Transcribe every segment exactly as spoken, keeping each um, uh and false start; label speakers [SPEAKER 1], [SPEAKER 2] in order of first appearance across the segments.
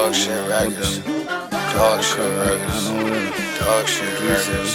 [SPEAKER 1] Dog shit records. Dog shit records. Dog shit records.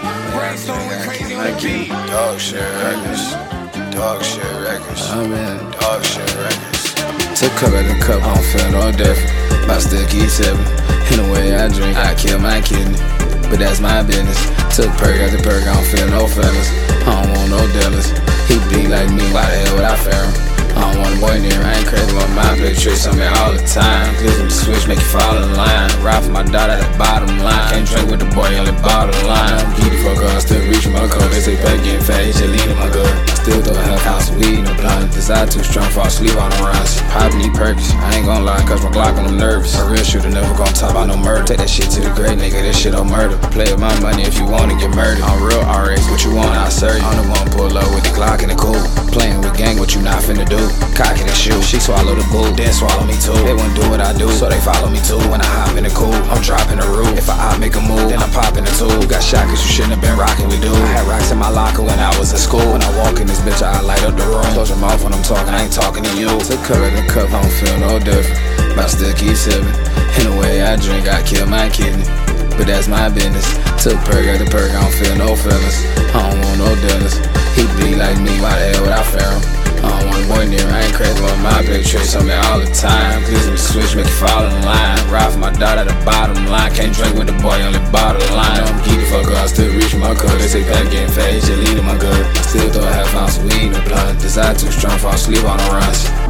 [SPEAKER 1] Dog shit records. Dog shit records. Dog shit records.
[SPEAKER 2] Took cup at the cup, I don't feel no different. My still keep sipping. In the way I drink, I kill my kidney. But that's my business. Took perk after perk, I don't feel no feelings. I don't want no dealers. He be like me, why the hell would I fear him? I don't want a boy near, I ain't crazy about my play tricks on me all the time. Cause them switch make you fall in line. Ride for my daughter, that bottom line. Can't drink with the boy, only bottom line. I'm geeky for girl, still reaching my code. They say back getting fat, he just leaving my good. Still throw a half ounce of weed in the blunt. Desire too strong, fall asleep on the runs. Pop need purpose, I ain't gon' lie, cause my Glock on them nervous. A real shooter never gon' talk about no murder. Take that shit to the grave, nigga, this shit on murder. Play with my money if you wanna get murdered. I'm real R X, what you want, I'll serve you. I'm the one pull up with the Glock and the cool. Playing with gang, what you not finna do? Cocking and shoot, she swallow the bull, then swallow me too. They wouldn't do what I do, so they follow me too. When I hop in the coupe, I'm dropping the roof. If I make a move, then I'm popping the tool. Got shot cause you shouldn't have been rocking with dude. I had rocks in my locker when I was in school. When I walk in this bitch, I light up the room. Close your mouth when I'm talking, I ain't talking to you. Took cup at the cup, I don't feel no different. But I still keep sipping. In the way I drink, I kill my kidney. But that's my business. Took perk after perk, I don't feel no feelings. I don't want no dealers. He be like me, why the hell would I fear him? I don't want a boy near, I ain't crazy about my play tricks on me all the time. Cause them switch make you fall in line. Ride for my daughter, the bottom line. Can't drink with the boy, only bottom line. I'm geeky for girl, I still reach my code. They say back getting fat, he just leading my good. Still throw a half ounce of weed in the blunt. Desire too strong, fall asleep on the runs.